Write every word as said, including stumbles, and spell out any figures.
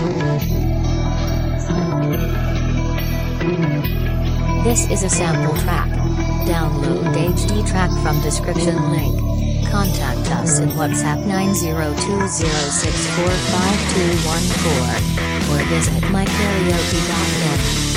This is a sample track. Download H D track from description link. Contact us at WhatsApp nine zero two zero six four five two one four or visit my karaoke dot net.